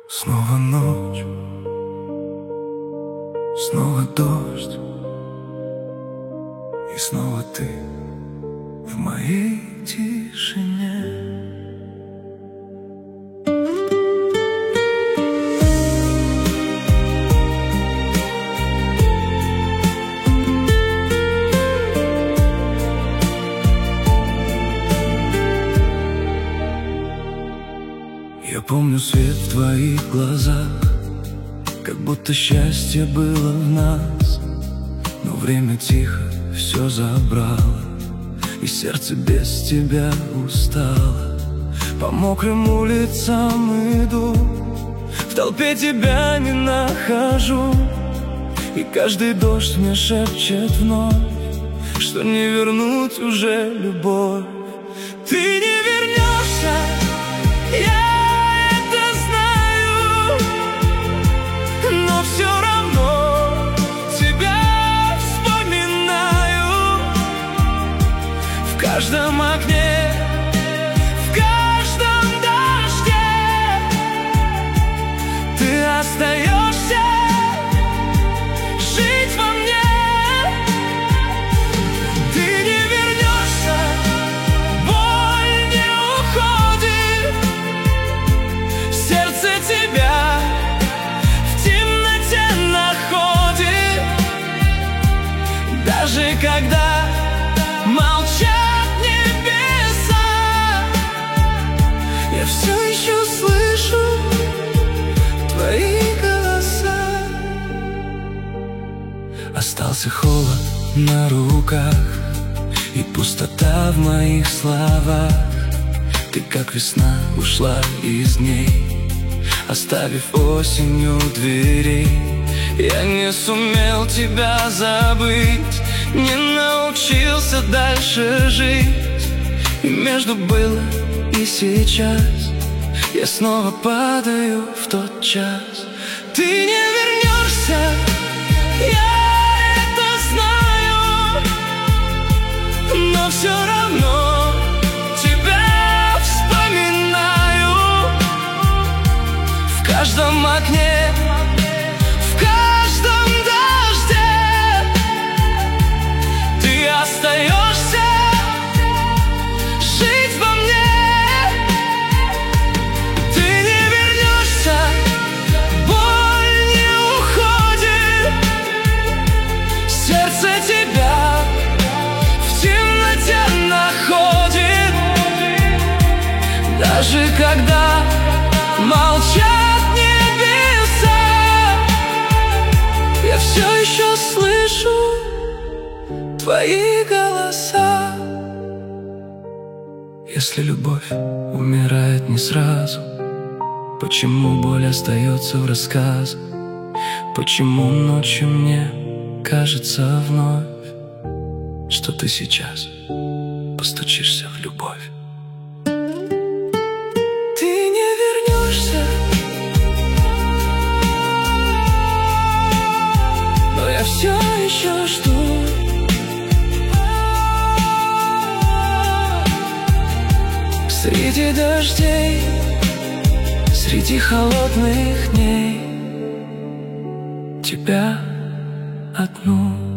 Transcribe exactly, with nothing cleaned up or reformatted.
Снова ночь, снова дождь, и снова ты в моей тишине. Я помню свет в твоих глазах, как будто счастье было в нас. Но время тихо все забрало, и сердце без тебя устало. По мокрым улицам иду, в толпе тебя не нахожу, и каждый дождь мне шепчет вновь, что не вернуть уже любовь. Ты не вернешься, я в каждом окне, в каждом дожде ты остаешься жить во мне. Ты не вернешься, боль не уходит, сердце тебя в темноте находит, даже когда молчат все еще слышу твои голоса. Остался холод на руках и пустота в моих словах. Ты, как весна, ушла из дней, оставив осень у дверей. Я не сумел тебя забыть, не научился дальше жить, и между было и сейчас я снова падаю в тот час. Ты не вернешься, я это знаю, но все равно тебя вспоминаю в каждом окне, в каждом дожде ты остаешься жить во мне. Даже когда молчат небеса, я все еще слышу твои голоса. Если любовь умирает не сразу, почему боль остается в рассказах? Почему ночью мне кажется вновь, что ты сейчас постучишься в любовь? Но я все еще жду. Среди дождей, среди холодных дней тебя одну.